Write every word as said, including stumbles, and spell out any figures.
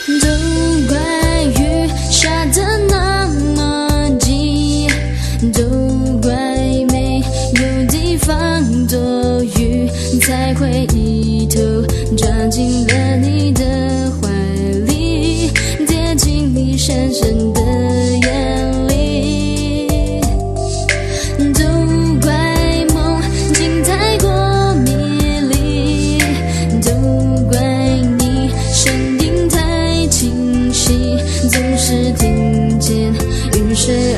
都怪雨下得那么急，都怪没有地方躲雨，才会一头抓进了你的怀里，跌进你深深的眼里。都怪梦境太过迷离，都怪你声音太清晰，总是听见云水